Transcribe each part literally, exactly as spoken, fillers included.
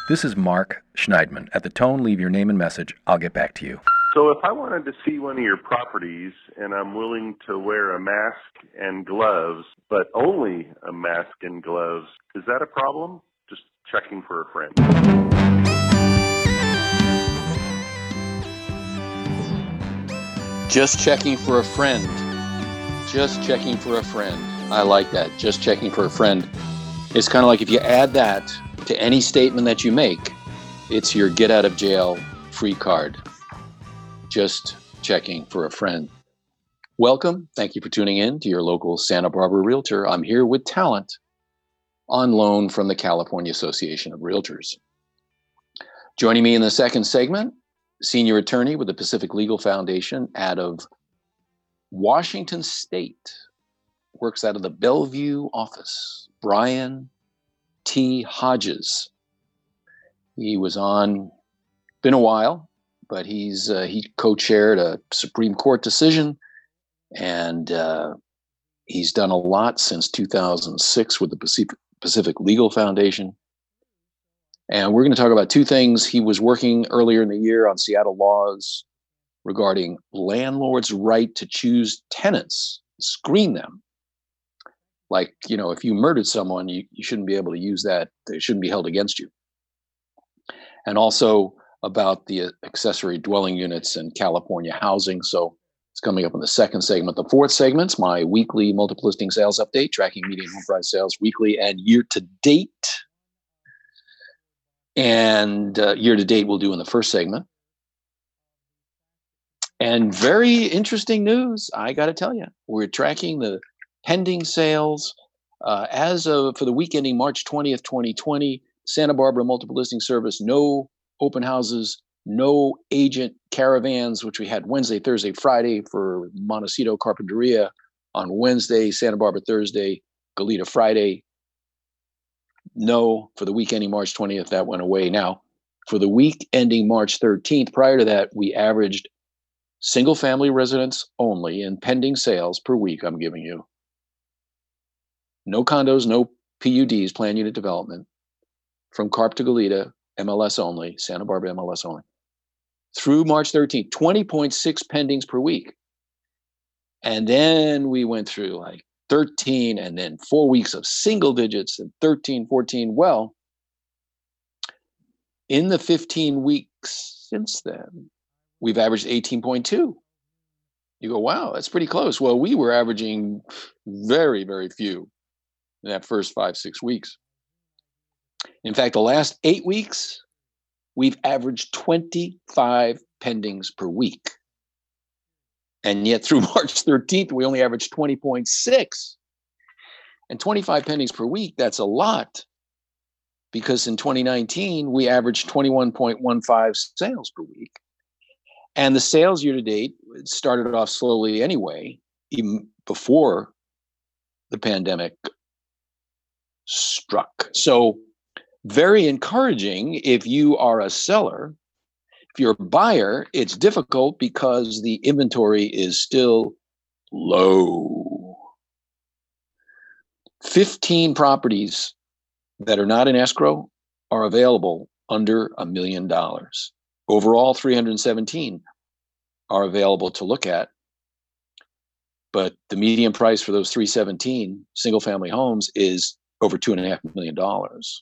This is Mark Schneidman. At the tone, leave your name and message. I'll get back to you. So if I wanted to see one of your properties and I'm willing to wear a mask and gloves, but only a mask and gloves, is that a problem? Just checking for a friend. Just checking for a friend. Just checking for a friend. I like that. Just checking for a friend. It's kind of like if you add that to any statement that you make, it's your get out of jail free card. Just checking for a friend. Welcome. Thank you for tuning in to your local Santa Barbara Realtor. I'm here with talent on loan from the California Association of Realtors. Joining me in the second segment, senior attorney with the Pacific Legal Foundation out of Washington State, works out of the Bellevue office, Brian T. Hodges. He was on, been a while, but he's uh, he co-chaired a Supreme Court decision, and uh, he's done a lot since two thousand six with the Pacific, Pacific Legal Foundation. And we're going to talk about two things. He was working earlier in the year on Seattle laws regarding landlords' right to choose tenants, screen them. Like, you know, if you murdered someone, you, you shouldn't be able to use that. They shouldn't be held against you. And also about the accessory dwelling units and California housing. So it's coming up in the second segment. The fourth segment's my weekly multiple listing sales update, tracking median home price sales weekly and year to date. And uh, year to date we'll do in the first segment. And very interesting news, I got to tell you. We're tracking the pending sales uh, as of for the week ending March twentieth, twenty twenty. Santa Barbara Multiple Listing Service, no open houses, no agent caravans, which we had Wednesday, Thursday, Friday for Montecito Carpinteria on Wednesday, Santa Barbara Thursday, Goleta Friday. No, for the week ending March twentieth, that went away. Now, for the week ending March thirteenth, prior to that, we averaged single family residents only in pending sales per week, I'm giving you. No condos, no P U Ds, planned unit development. From Carp to Goleta, M L S only, Santa Barbara M L S only. Through March thirteenth, twenty point six pendings per week. And then we went through like thirteen and then four weeks of single digits and thirteen, fourteen. Well, in the fifteen weeks since then, we've averaged eighteen point two. You go, wow, that's pretty close. Well, we were averaging very, very few in that first five, six weeks. In fact, the last eight weeks, we've averaged twenty-five pendings per week. And yet through March thirteenth, we only averaged twenty point six. And twenty-five pendings per week, that's a lot. Because in twenty nineteen, we averaged twenty-one point one five sales per week. And the sales year to date started off slowly anyway, even before the pandemic struck. So very encouraging if you are a seller. If you're a buyer, it's difficult because the inventory is still low. fifteen properties that are not in escrow are available under a million dollars. Overall, three hundred seventeen are available to look at. But the median price for those three hundred seventeen single family homes is over two and a half million dollars.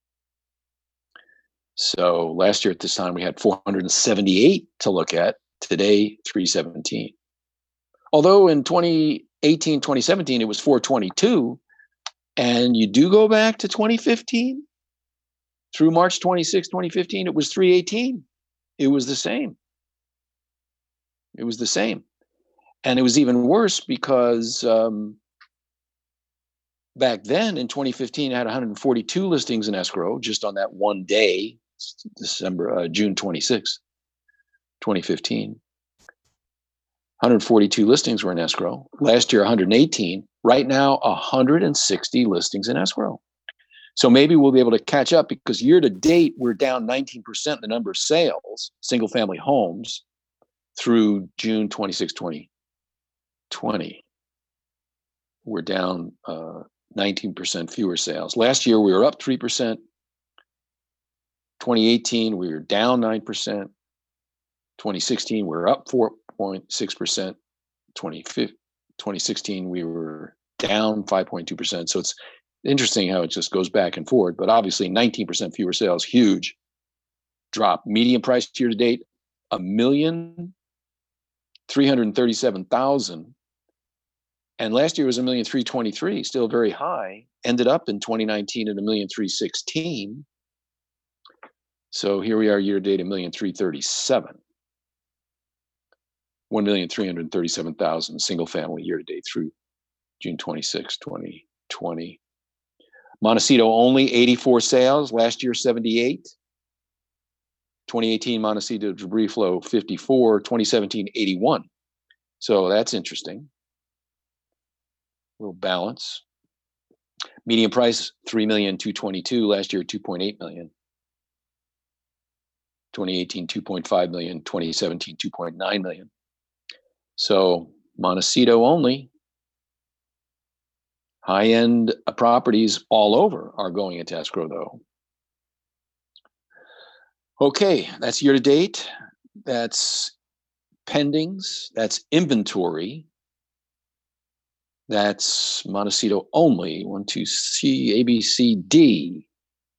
So last year at this time, we had four hundred seventy-eight to look at. Today, three hundred seventeen. Although in twenty eighteen, twenty seventeen, it was four hundred twenty-two. And you do go back to twenty fifteen, through March twenty-sixth, twenty fifteen, it was three hundred eighteen. It was the same. It was the same. And it was even worse because um, back then in twenty fifteen, I had one hundred forty-two listings in escrow just on that one day, December, uh, June twenty-sixth, twenty fifteen. one hundred forty-two listings were in escrow. Last year, one hundred eighteen. Right now, one hundred sixty listings in escrow. So maybe we'll be able to catch up because year to date, we're down nineteen percent in the number of sales, single family homes, through June twenty-sixth, twenty twenty. We're down uh, nineteen percent fewer sales. Last year, we were up three percent. twenty eighteen, we were down nine percent. twenty sixteen, we were up four point six percent. twenty sixteen, we were down five point two percent. So it's interesting how it just goes back and forward. But obviously, nineteen percent fewer sales, huge drop. Median price year to date, a million three hundred thirty-seven thousand. And last year was a million three twenty-three, still very high. Ended up in twenty nineteen at a million three sixteen. So here we are year to date, a million three thirty-seven. one million three hundred thirty-seven thousand single family year to date through June twenty-sixth, twenty twenty. Montecito only eighty-four sales, last year seventy-eight. twenty eighteen Montecito debris flow fifty-four, twenty seventeen eighty-one. So that's interesting. A little balance. Median price three million two hundred twenty-two, last year two point eight million. twenty eighteen two point five million, twenty seventeen two point nine million. So Montecito only. High-end properties all over are going into escrow, though. Okay, that's year to date. That's pendings. That's inventory. That's Montecito only. One, two, C, A, B, C, D.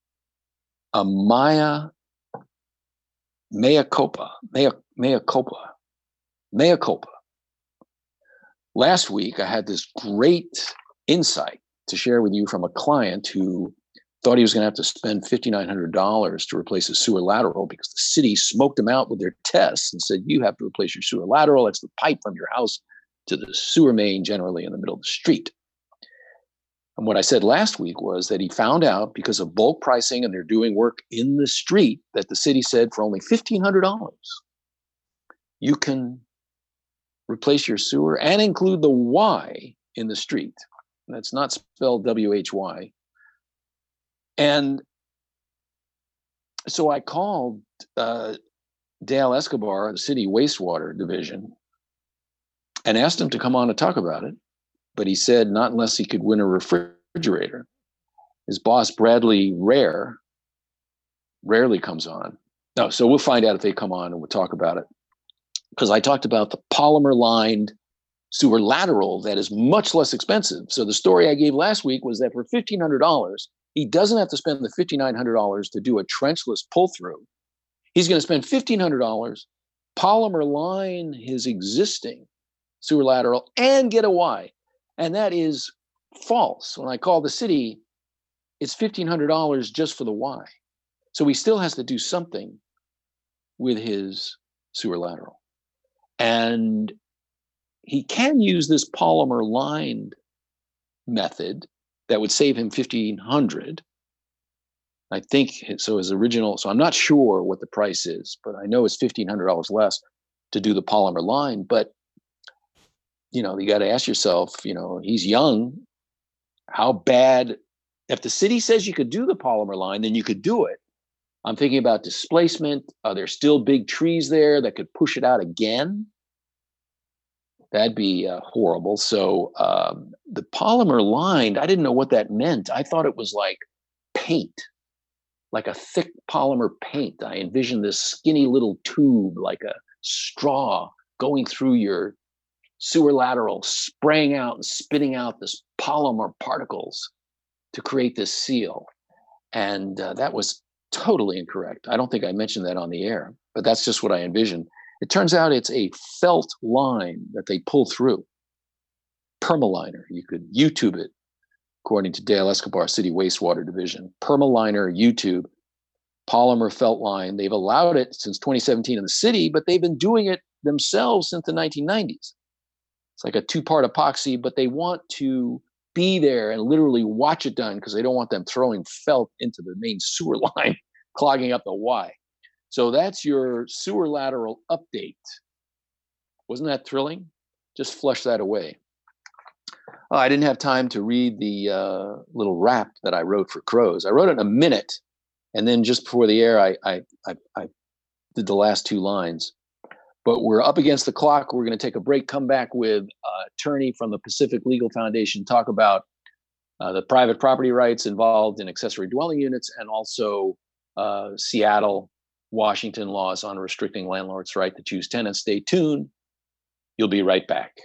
A Maya, mea culpa, mea, mea culpa, mea culpa. Last week, I had this great insight to share with you from a client who thought he was going to have to spend five thousand nine hundred dollars to replace a sewer lateral because the city smoked him out with their tests and said, you have to replace your sewer lateral. That's the pipe from your house to the sewer main, generally in the middle of the street. And what I said last week was that he found out because of bulk pricing and they're doing work in the street that the city said for only fifteen hundred dollars, you can replace your sewer and include the Y in the street. That's not spelled W H Y. And so I called uh, Dale Escobar, the city wastewater division, and asked him to come on and talk about it. But he said not unless he could win a refrigerator. His boss, Bradley Rare, rarely comes on. No, so we'll find out if they come on and we'll talk about it. Because I talked about the polymer-lined sewer lateral that is much less expensive. So the story I gave last week was that for fifteen hundred dollars, he doesn't have to spend the five thousand nine hundred dollars to do a trenchless pull-through. He's going to spend fifteen hundred dollars, polymer line his existing sewer lateral, and get a Y. And that is false. When I call the city, it's fifteen hundred dollars just for the Y. So he still has to do something with his sewer lateral. And he can use this polymer lined method that would save him fifteen hundred dollars. I think so. His original, so I'm not sure what the price is, but I know it's fifteen hundred dollars less to do the polymer line. But you know, you got to ask yourself, you know, he's young. How bad? If the city says you could do the polymer line, then you could do it. I'm thinking about displacement. Are there still big trees there that could push it out again? That'd be uh, horrible. So um, the polymer lined, I didn't know what that meant. I thought it was like paint, like a thick polymer paint. I envisioned this skinny little tube, like a straw going through your sewer lateral, spraying out and spitting out this polymer particles to create this seal. And uh, that was totally incorrect. I don't think I mentioned that on the air, but that's just what I envisioned. It turns out it's a felt line that they pull through. Permaliner. You could YouTube it, according to Dale Escobar City Wastewater Division. Permaliner, YouTube, polymer felt line. They've allowed it since twenty seventeen in the city, but they've been doing it themselves since the nineteen nineties. It's like a two-part epoxy, but they want to be there and literally watch it done because they don't want them throwing felt into the main sewer line, clogging up the Y. So that's your sewer lateral update. Wasn't that thrilling? Just flush that away. Oh, I didn't have time to read the uh, little rap that I wrote for Crows. I wrote it in a minute, and then just before the air, I, I, I, I did the last two lines. But we're up against the clock. We're going to take a break, come back with an attorney from the Pacific Legal Foundation, talk about uh, the private property rights involved in accessory dwelling units, and also uh, Seattle, Washington laws on restricting landlords' right to choose tenants. Stay tuned. You'll be right back.